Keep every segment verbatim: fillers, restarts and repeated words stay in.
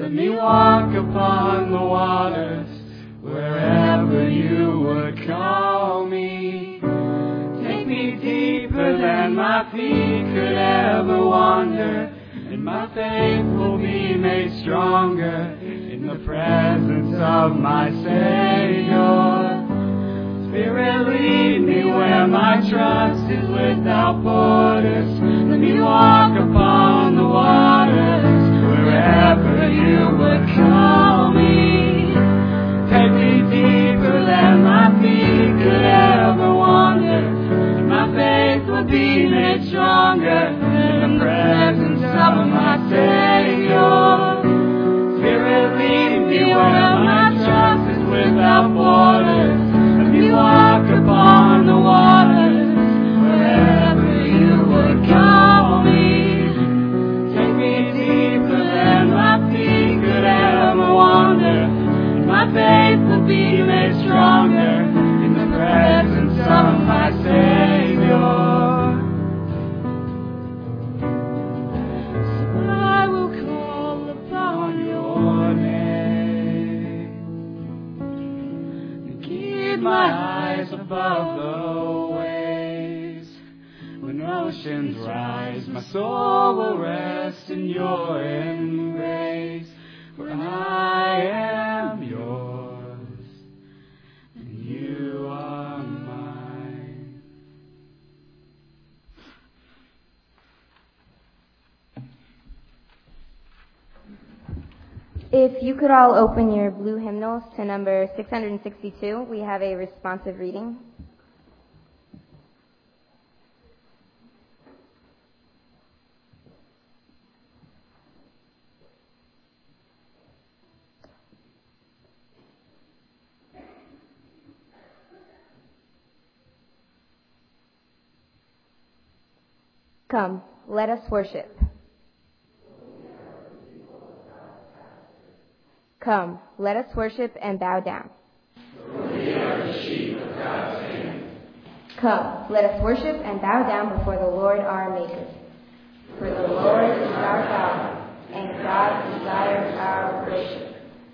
Let me walk upon the waters wherever you would call me. Take me deeper than my feet could ever wander, and my faith will be made stronger in the presence of my Savior. Spirit, lead me where my trust is without borders. Let me walk upon the waters wherever you would call me. Take me deeper than my feet could ever wander, and my faith will be made stronger in the presence of my Savior. Spirit, lead me where my trust is without borders. Let me walk upon the waters wherever you would call me. Take me deeper than my feet could ever wander, and my faith will be made stronger in the presence of my Savior. So I will call upon your name and keep my eyes above the waves. When oceans rise, my soul will rest in your embrace. For I am yours, and you are mine. If you could all open your blue hymnals to number six hundred sixty-two, we have a responsive reading. Come, let us worship. Come, let us worship and bow down. For we are the sheep of God's hand. Come, let us worship and bow down before the Lord our Maker. For the Lord is our God, and God desires our worship.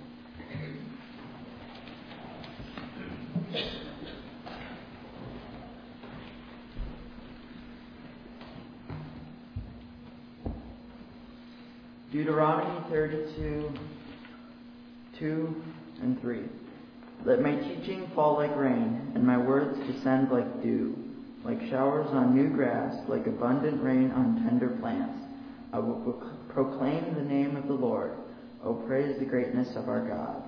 Deuteronomy thirty-two, two and three. Let my teaching fall like rain, and my words descend like dew, like showers on new grass, like abundant rain on tender plants. I will pro- proclaim the name of the Lord. Oh, praise the greatness of our God.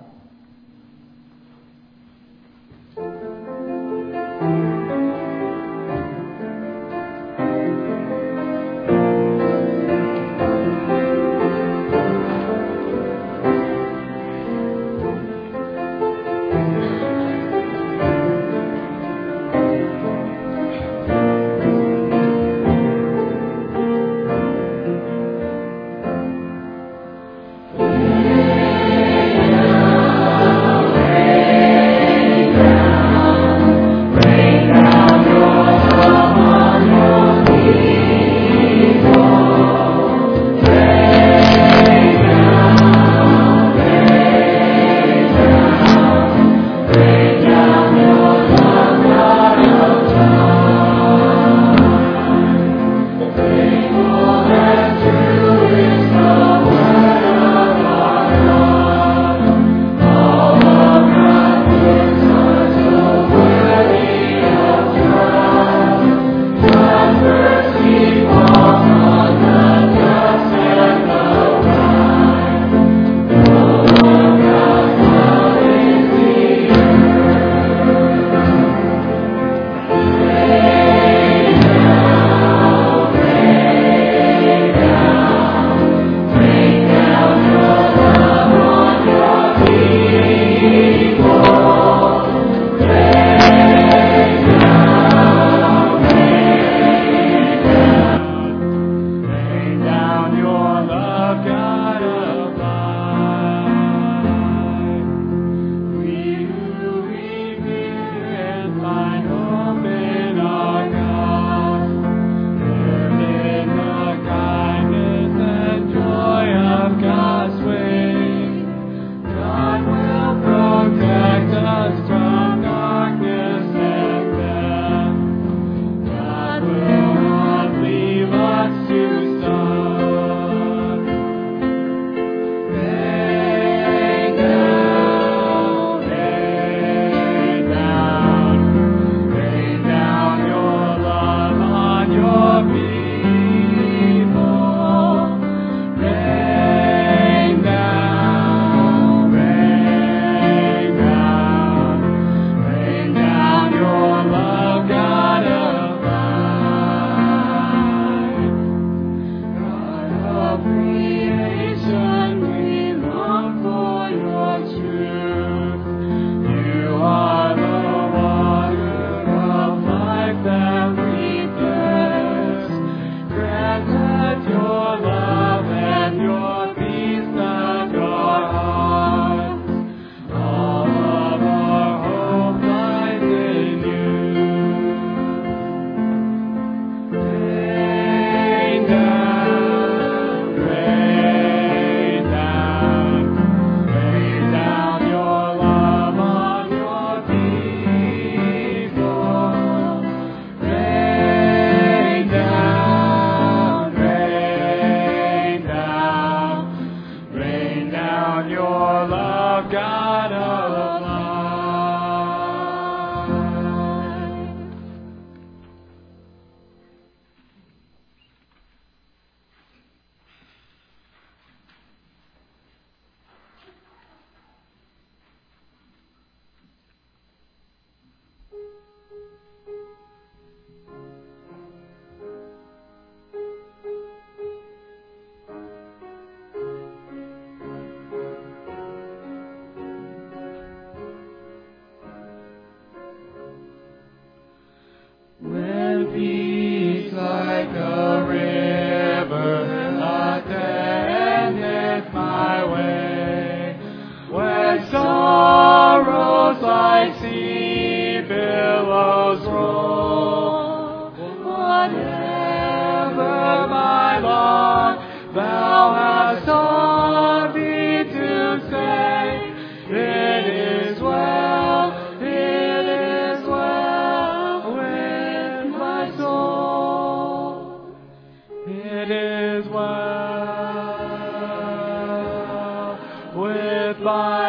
Yeah.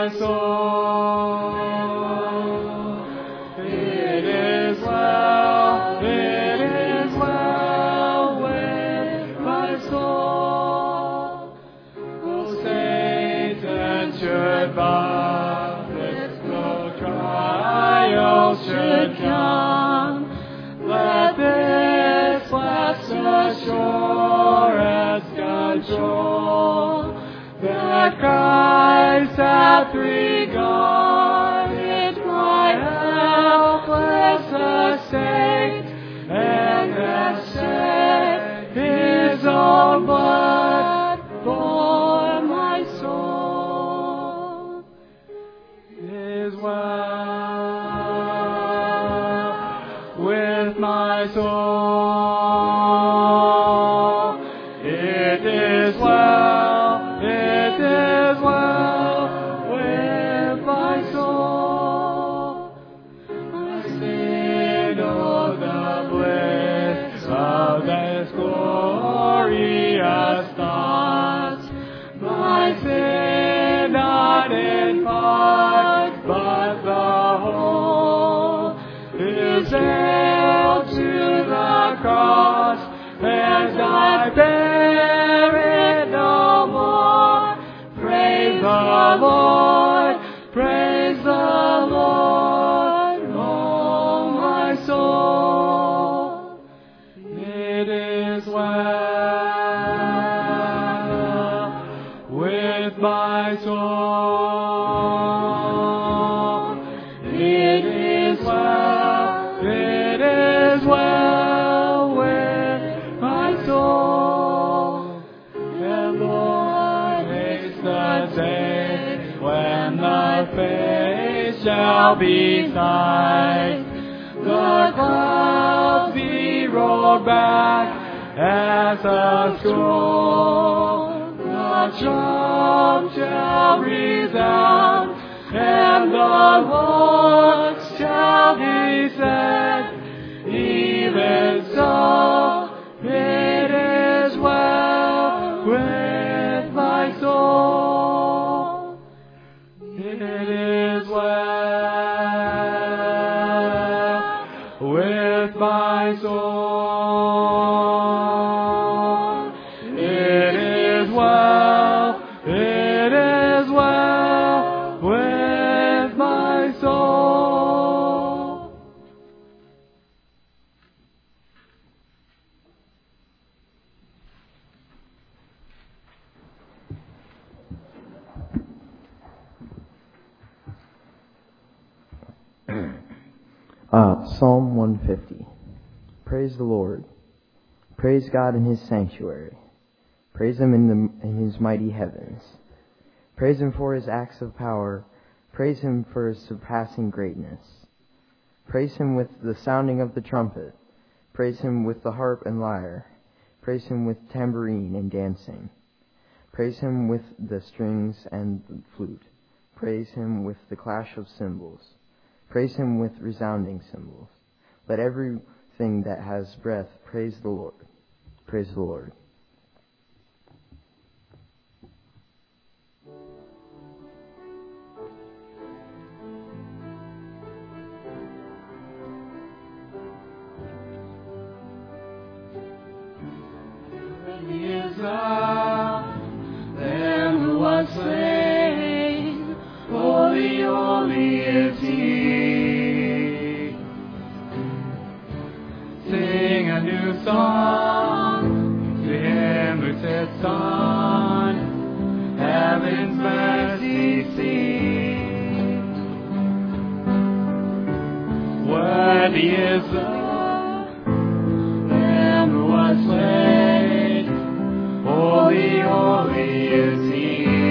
my soul. It is well, it is well with my soul. Oh, Satan should bow, if no trial should come. Let this blessed assurance control that Christ hath regarded my helpless estate and hath shed his own blood for my soul. It is well with my soul. It is well, it is well with my soul. My sin, oh, the bliss of this glorious thought. My sin, not in part, but the whole, is nailed to the cross, and I bear it no more. Praise the Lord, praise the Lord, oh my soul. It is well with my soul. It is well, it is well with my soul. The Lord makes the day when the face shall be sight. The clouds be rolled back as a scroll. The trump shall resound, and the Lord shall be said. Even so, it is well with my soul. It is well with my soul. It is well, it is well with my soul. Uh, Psalm one fifty. Praise the Lord. Praise God in His sanctuary. Praise Him in, the, in His mighty heavens. Praise Him for His acts of power. Praise Him for His surpassing greatness. Praise Him with the sounding of the trumpet. Praise Him with the harp and lyre. Praise Him with tambourine and dancing. Praise Him with the strings and the flute. Praise Him with the clash of cymbals. Praise Him with resounding cymbals. Let everything that has breath praise the Lord. Praise the Lord. He is the Lamb who was slain. Holy, holy is He. Sing a new song to Him who sits on heaven's mercy seat. Worthy is the Lamb who was slain. Holy, holy is He.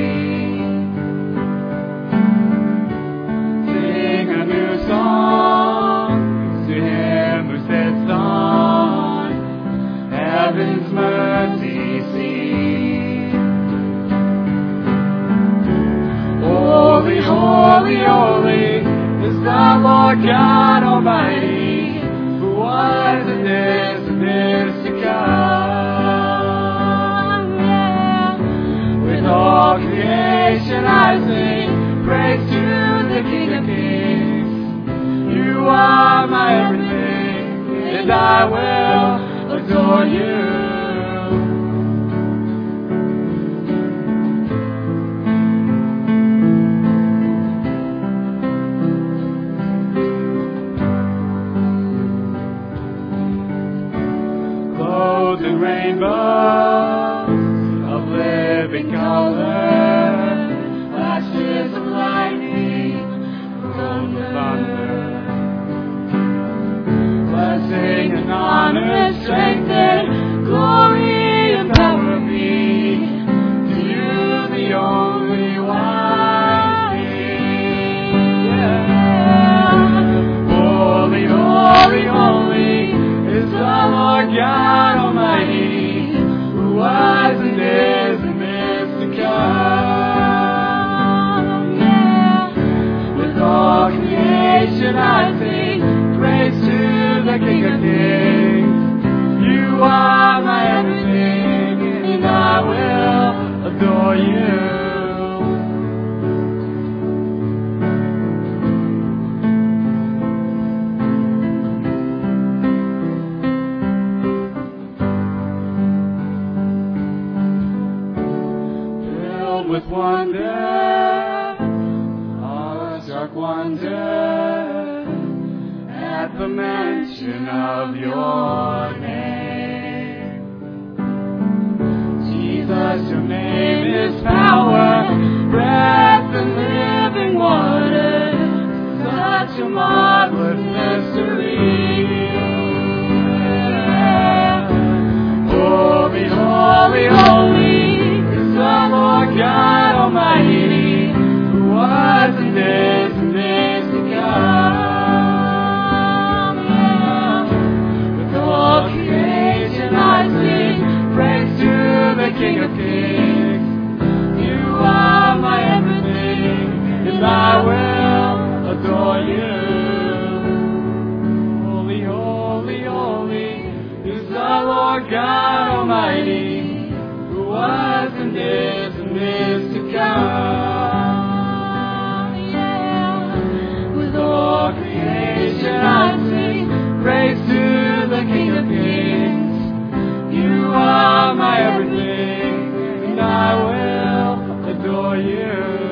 Sing a new song to Him who sits on heaven's mercy seat. Holy, holy, holy is the Lord God Almighty, who was and is and is to come. Yeah. With all creation I sing, praise to the King of Kings. You are my everything, and I will adore you. Clothed in rainbows of living color, flashes of lightning from the thunder. Blessing and honor, strength and glory and power be to you, the only wise King. Yeah. Holy, holy, holy is the Lord God Almighty, who was and is and is to come. Yeah. With all creation I sing praise to the King of Kings. You are my everything, and I will adore you. Filled with wonder, awestruck wonder, at the mention of your name. Jesus, your name is power, breath and living water, such a marvelous mystery. Holy, holy, holy is the Lord God Almighty, who was and is and is to come. King of Kings, you are my everything, and I will adore you. Holy, holy, holy is the Lord God Almighty, who was and is and is to come. Yeah. With all creation I sing praise to the King of Kings. You are my everything, and I will adore you.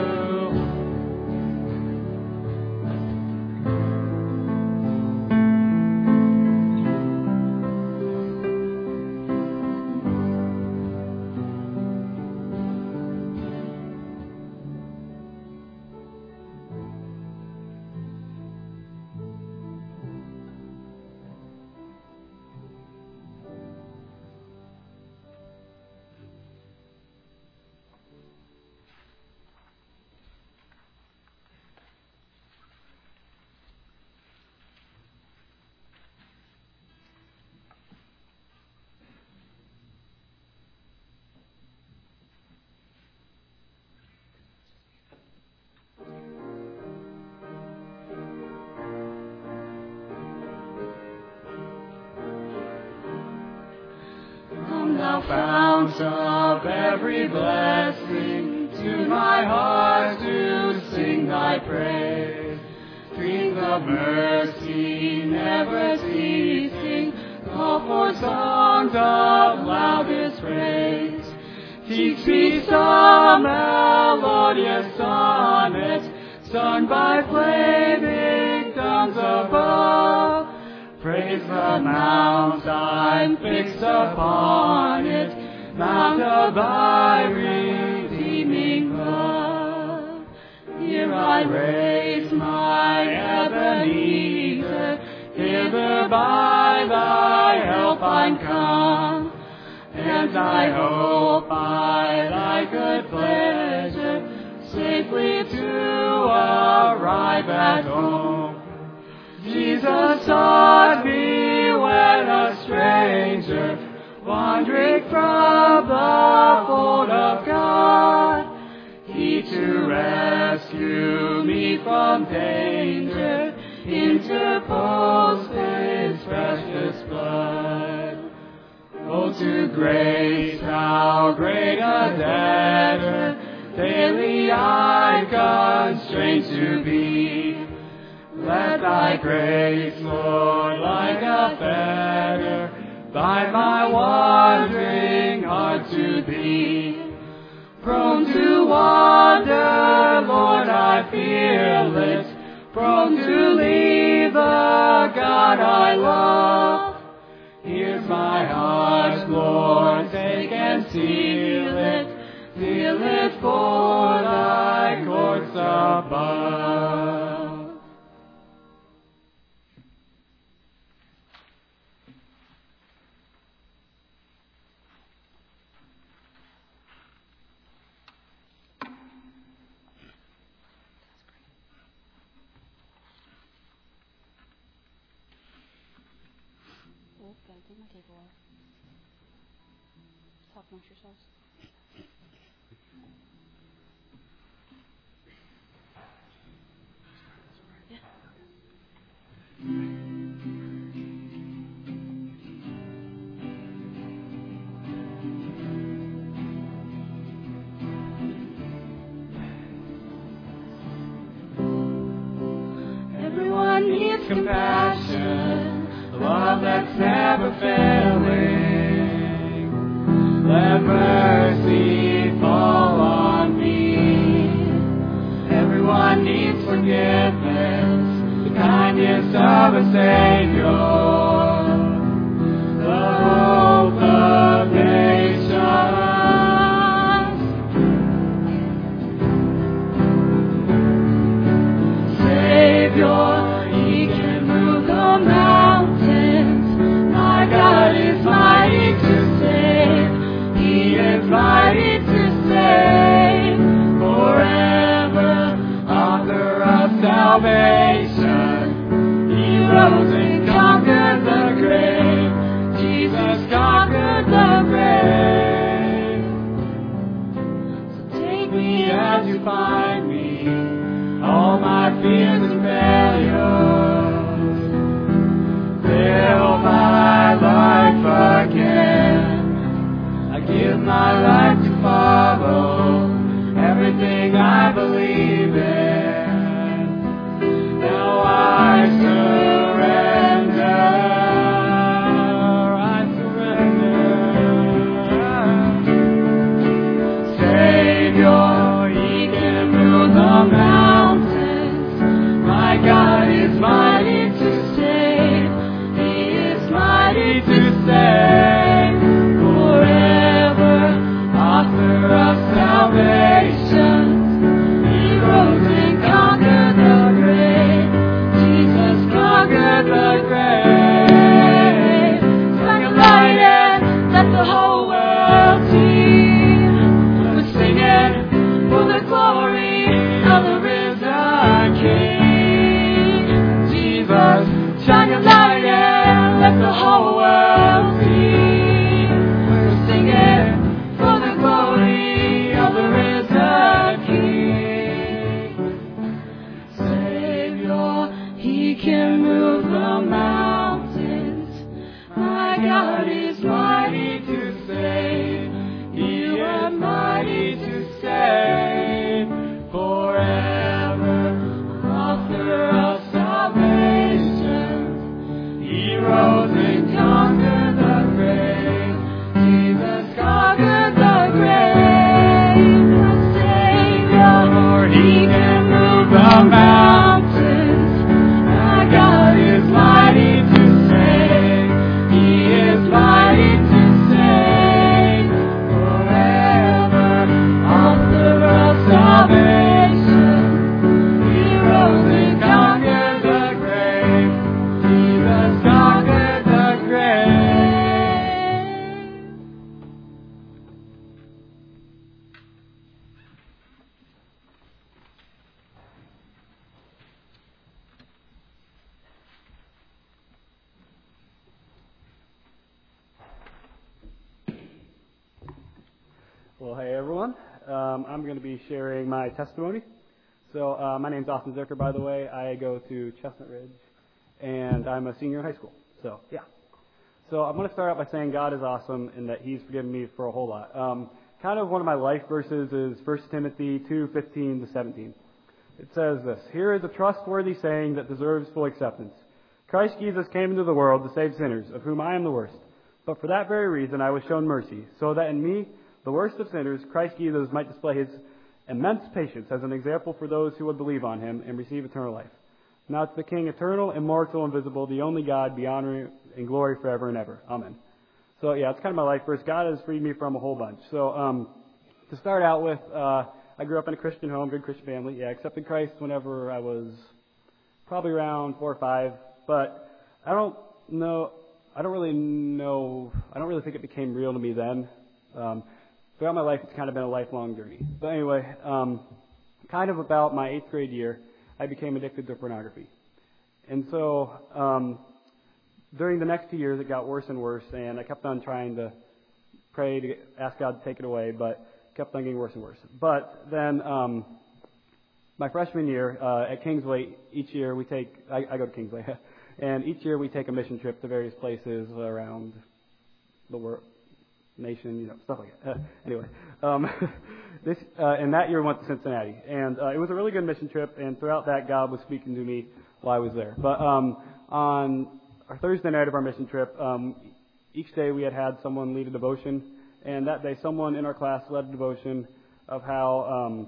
Thou fount of every blessing, to my heart to sing thy praise. Streams of mercy never ceasing, call for songs of loudest praise. Teach me some melodious sonnet, sung by flaming tongues above. Praise the mount I'm fixed upon it, mount of thy redeeming love. Here I raise my Ebenezer, hither by thy help I'm come, and I hope by thy good pleasure safely to arrive at home. Jesus sought me when a stranger, wandering from the fold of God. He to rescue me from danger interposed his precious blood. Oh, to grace how great a debtor daily I constrained to be. Let thy grace, Lord, like a fetter, bind my wandering heart to thee. Prone to wander, Lord, I fearless, prone to leave the God I love. Here's my heart, Lord, take and seal it, seal it for thy courts above. Take my table off. Talk amongst yourselves. Yeah. Everyone needs compassion, love that's never failing. Let mercy fall on me. Everyone needs forgiveness, the kindness of a Savior, the hope of nations. Savior, He can move the mountains. My God is mighty to save. He is mighty to save. Forever, author of salvation. He rose and conquered the grave. Jesus conquered the grave. So take me as you find me. All my fears and failures, fill my life again. I give my life to follow everything I believe in. Now I surrender, I surrender. Savior, He can move the mountains. My God is mighty to save. He is mighty to save. Forever, author of salvation. He rose and conquered the grave. Jesus conquered the grave. Like a light and let the whole world see. We're singing for the glory of the risen King. Jesus, shine your light and let the whole world see. We're singing for the glory of the risen King. Savior, He can move the mountains. My God is mighty to save. He is mighty to save. Forever, author of salvation. He rose and conquered the grave. Jesus conquered the grave. My Savior, He can move the mountains. My God is mighty to save. He is mighty to save. Forever, author of salvation. He rose and conquered the grave. Jesus conquered the grave. Well, hey everyone. Um, I'm going to be sharing my testimony. So uh, my name's Austin Zucker, by the way. I go to Chestnut Ridge, and I'm a senior in high school. So yeah. So I'm going to start out by saying God is awesome and that He's forgiven me for a whole lot. Um, kind of one of my life verses is First Timothy two fifteen to seventeen. It says this, "Here is a trustworthy saying that deserves full acceptance. Christ Jesus came into the world to save sinners, of whom I am the worst. But for that very reason I was shown mercy, so that in me, the worst of sinners, Christ Jesus might display his immense patience as an example for those who would believe on him and receive eternal life. Now to the King, eternal, immortal, invisible, the only God, be honor and glory forever and ever. Amen." So yeah, it's kind of my life verse. God has freed me from a whole bunch. So um, to start out with, uh, I grew up in a Christian home, good Christian family. Yeah, accepted Christ whenever I was probably around four or five. But I don't know, I don't really know, I don't really think it became real to me then. Um, throughout my life, it's kind of been a lifelong journey. But anyway, um, kind of about my eighth grade year, I became addicted to pornography. And so um, during the next two years, it got worse and worse, and I kept on trying to pray to get, ask God to take it away, but it kept on getting worse and worse. But then um, my freshman year uh, at Kingsway, each year we take, I, I go to Kingsway, and each year we take a mission trip to various places around the world, nation, you know, stuff like that. Uh, anyway, um, this uh, and that year we went to Cincinnati, and uh, it was a really good mission trip. And throughout that, God was speaking to me while I was there. But um, on our Thursday night of our mission trip, um, each day we had had someone lead a devotion, and that day someone in our class led a devotion of how um,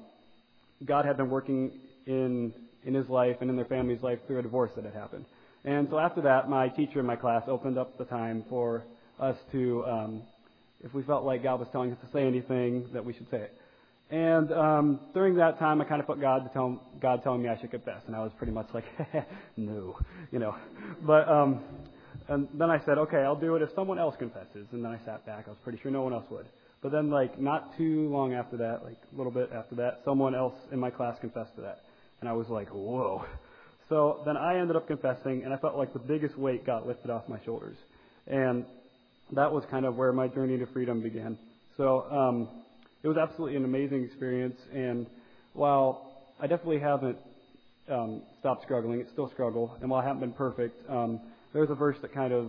God had been working in in his life and in their family's life through a divorce that had happened. And so after that, my teacher in my class opened up the time for us to, um, if we felt like God was telling us to say anything, that we should say it. And um, during that time, I kind of put God to tell God telling me I should confess, and I was pretty much like, no, you know. But um, and then I said, okay, I'll do it if someone else confesses. And then I sat back. I was pretty sure no one else would. But then, like, not too long after that, like a little bit after that, someone else in my class confessed to that, and I was like, whoa. So then I ended up confessing, and I felt like the biggest weight got lifted off my shoulders. And that was kind of where my journey to freedom began. So um, it was absolutely an amazing experience. And while I definitely haven't um, stopped struggling, it's still a struggle. And while I haven't been perfect, um, there's a verse that kind of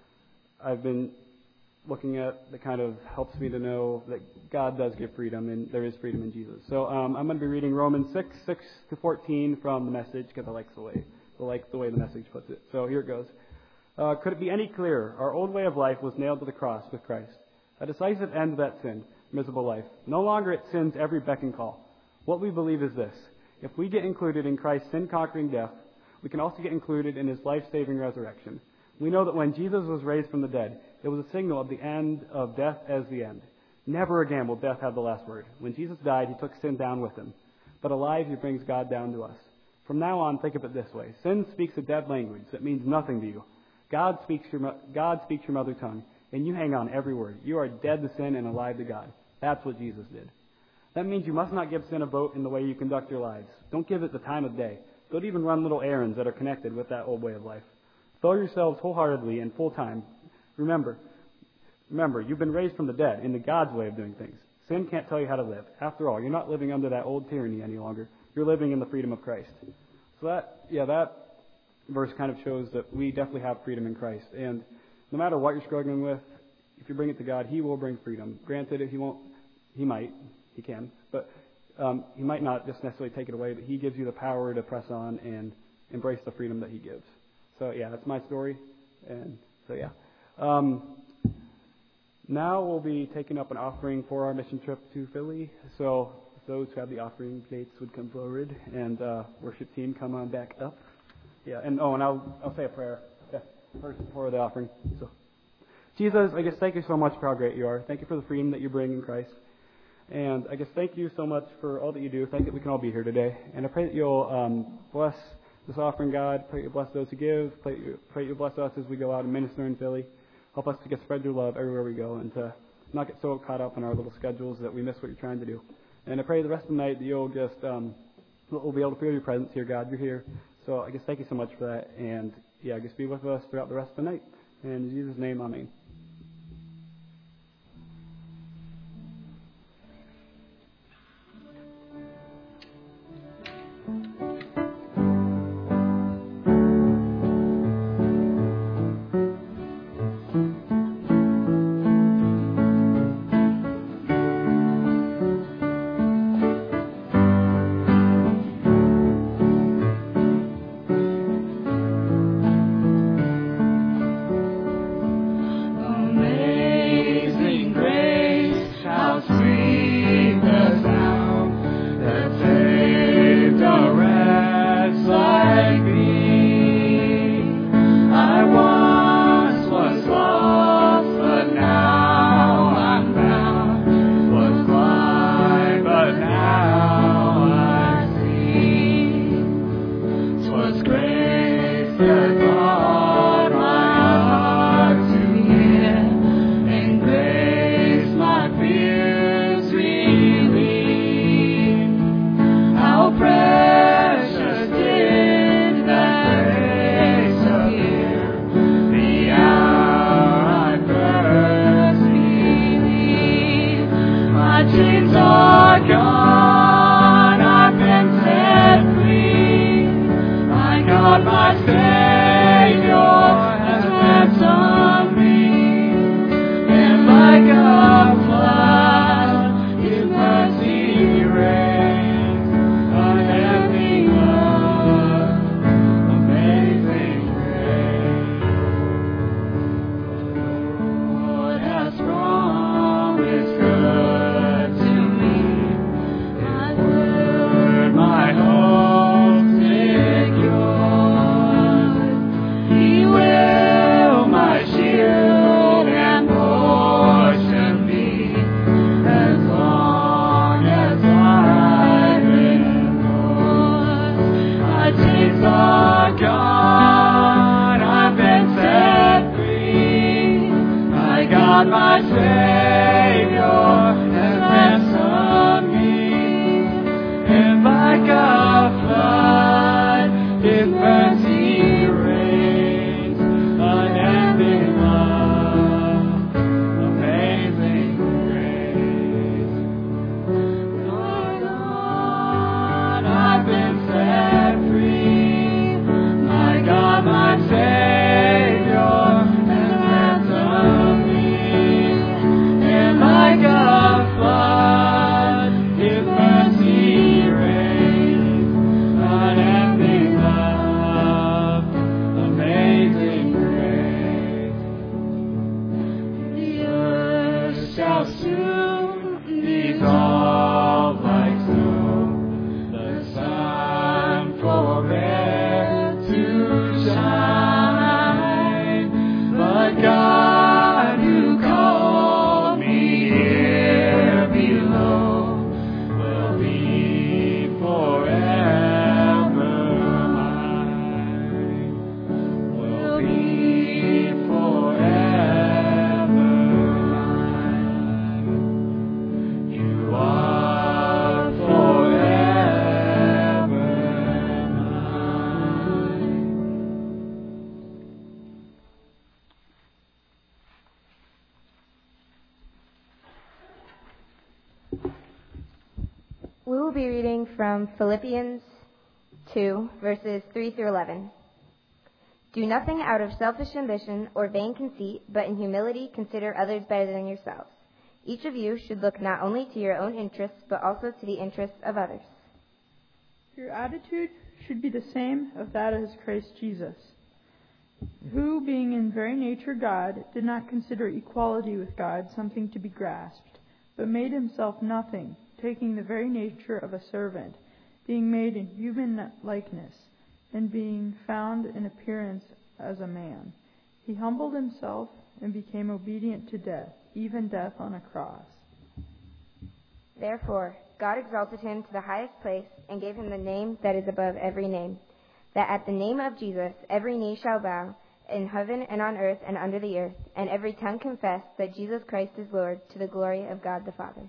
I've been looking at that kind of helps me to know that God does give freedom, and there is freedom in Jesus. So um, I'm going to be reading Romans six, six to fourteen from the Message, because I like the way I like the way the Message puts it. So here it goes. Uh, could it be any clearer? Our old way of life was nailed to the cross with Christ. A decisive end to that sin, miserable life. No longer it sins every beck and call. What we believe is this. If we get included in Christ's sin-conquering death, we can also get included in his life-saving resurrection. We know that when Jesus was raised from the dead, it was a signal of the end of death as the end. Never again will death have the last word. When Jesus died, he took sin down with him. But alive, he brings God down to us. From now on, think of it this way. Sin speaks a dead language that means nothing to you. God speaks your God speaks your mother tongue, and you hang on every word. You are dead to sin and alive to God. That's what Jesus did. That means you must not give sin a vote in the way you conduct your lives. Don't give it the time of day. Don't even run little errands that are connected with that old way of life. Throw yourselves wholeheartedly and full time. Remember, remember, you've been raised from the dead into God's way of doing things. Sin can't tell you how to live. After all, you're not living under that old tyranny any longer. You're living in the freedom of Christ. So that, yeah, that verse kind of shows that we definitely have freedom in Christ. And no matter what you're struggling with, if you bring it to God, he will bring freedom. Granted, if he won't, he might, he can, but um, he might not just necessarily take it away, but he gives you the power to press on and embrace the freedom that he gives. So yeah, that's my story. And so yeah. Um, now we'll be taking up an offering for our mission trip to Philly. So if those who have the offering dates would come forward, and uh, worship team come on back up. Yeah, and oh, and I'll I'll say a prayer yeah, first before the offering. So, Jesus, I guess thank you so much for how great you are. Thank you for the freedom that you bring in Christ, and I guess thank you so much for all that you do. Thank you that we can all be here today, and I pray that you'll um, bless this offering, God. Pray that you bless those who give. Pray that you, pray that you bless us as we go out and minister in Philly. Help us to get spread your love everywhere we go, and to not get so caught up in our little schedules that we miss what you're trying to do. And I pray the rest of the night that you'll just um, we'll be able to feel your presence here, God. You're here. So I guess thank you so much for that. And yeah, I guess be with us throughout the rest of the night. And in Jesus' name, amen. God, my Savior, has ransomed me. And like a flood, His mercy reigns, unending love, amazing grace. Lord, Lord, I've been set free. My God, my Savior, has ransomed me. And like a flood, His mercy reigns, unending love, amazing grace. The earth shall soon dissolve like snow. The sun forbear to shine, but God who called me here below will be forever mine. Will be forever mine. You are forever mine. We will be reading from Philippians two, verses three through eleven. Do nothing out of selfish ambition or vain conceit, but in humility consider others better than yourselves. Each of you should look not only to your own interests, but also to the interests of others. Your attitude should be the same of that as Christ Jesus, who, being in very nature God, did not consider equality with God something to be grasped, but made himself nothing, taking the very nature of a servant, being made in human likeness, and being found in appearance as a man. He humbled himself and became obedient to death, even death on a cross. Therefore, God exalted him to the highest place and gave him the name that is above every name, that at the name of Jesus every knee shall bow, in heaven and on earth and under the earth, and every tongue confess that Jesus Christ is Lord, to the glory of God the Father.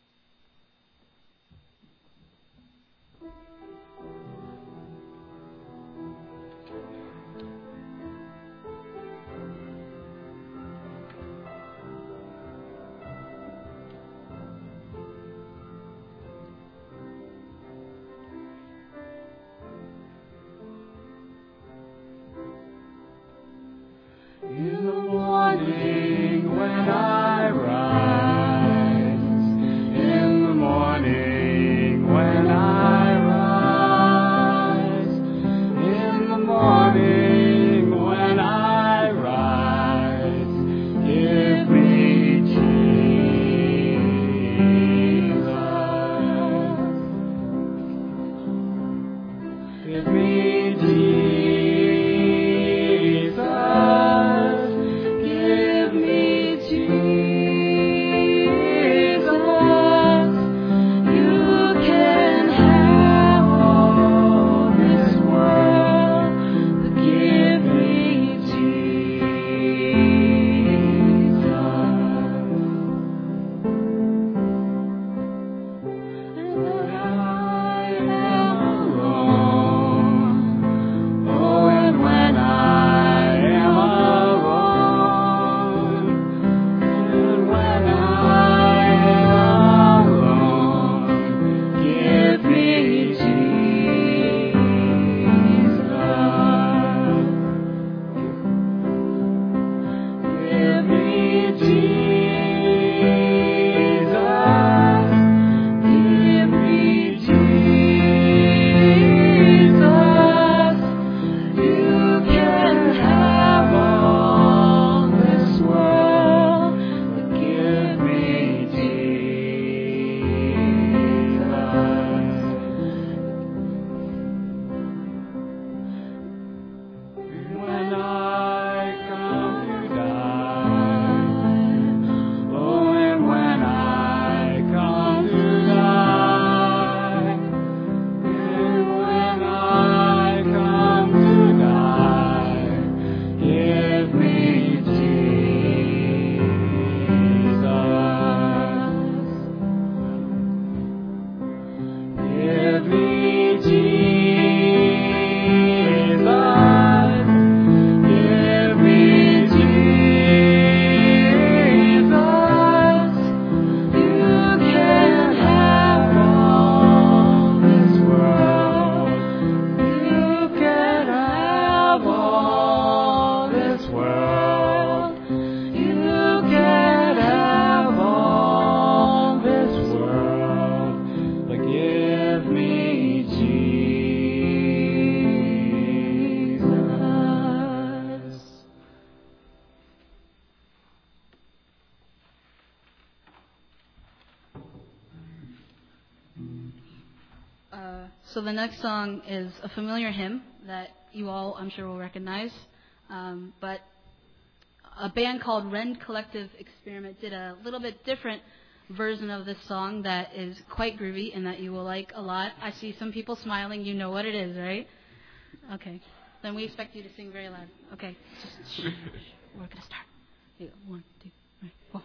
In the morning when I rise, in the morning when I rise, in the morning when I rise, give me Jesus, give me Jesus. So the next song is a familiar hymn that you all, I'm sure, will recognize. Um, but a band called Rend Collective Experiment did a little bit different version of this song that is quite groovy and that you will like a lot. I see some people smiling. You know what it is, right? Okay. Then we expect you to sing very loud. Okay. Just shh, shh. We're going to start. Here you go. One, two, three, four.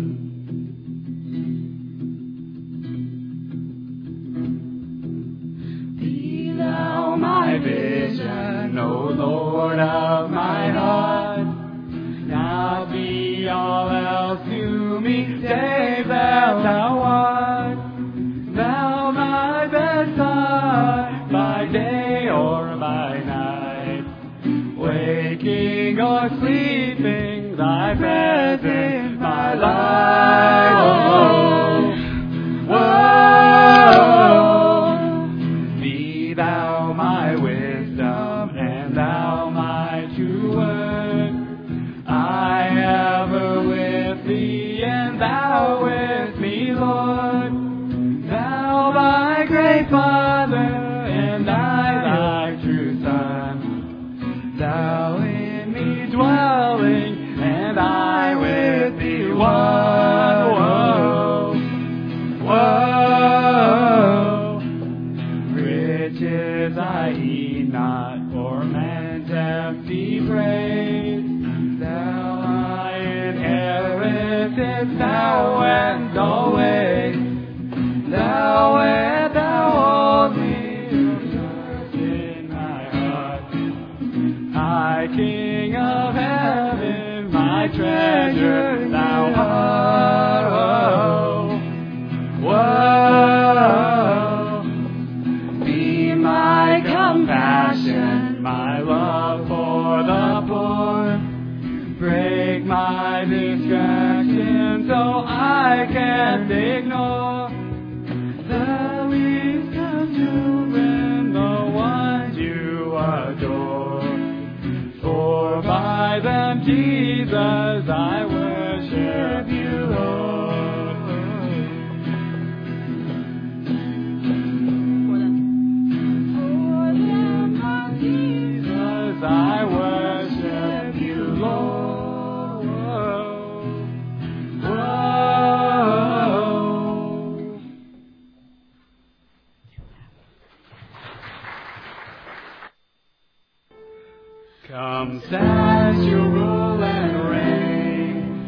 Be thou my vision, O Lord of my heart. Now be all else to me, save that thou art. Thou my bedside, by day or by night, waking or sleeping, thy presence, my life. Oh, oh, be thou my wisdom, and thou my true word. I ever with thee, and thou with me, Lord. Thou my great Father, and I thy true Son. Thou in me dwelling, and I with thee one. Whoa, whoa. Riches I heed not, or man's empty praise. Thou my inheritance, thou and always. Thou and thou only, search in my heart. I, King of heaven, my treasure, thou art. Whoa, whoa. Be my compassion, my love for the poor. Break my distraction so I can't ignore the least of children, the ones you adore. For by them, Jesus, I worship you, Lord. For them, my Jesus, I worship you, Lord. Whoa, whoa. Come, stand, you rule and reign.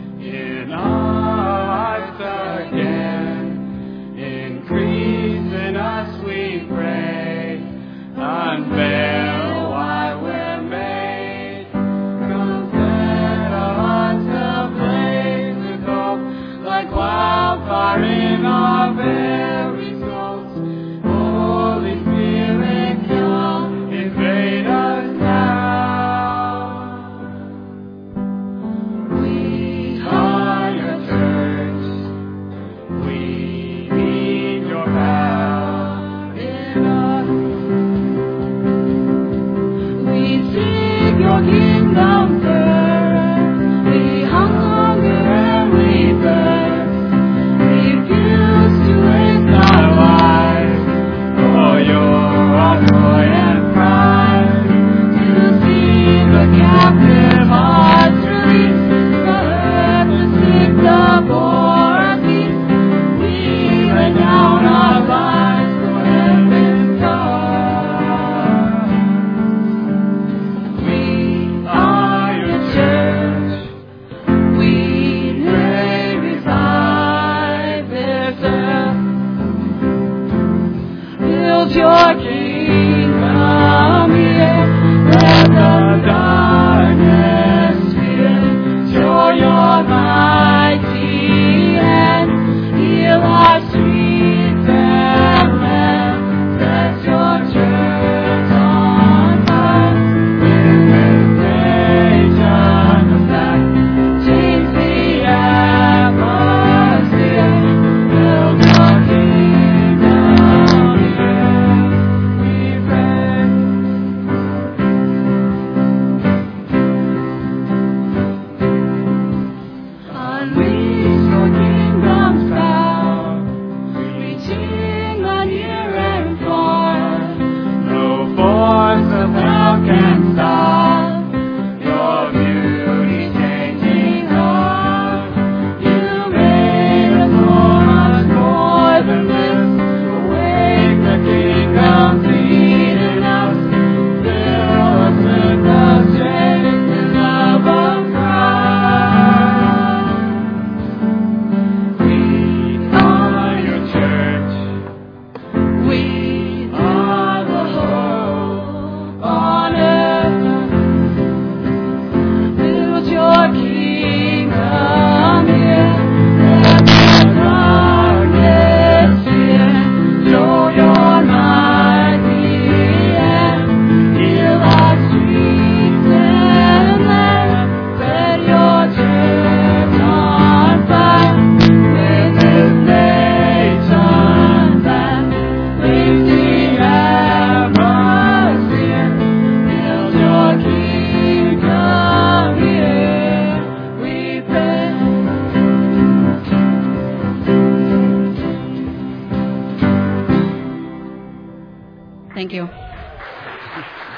Thank you.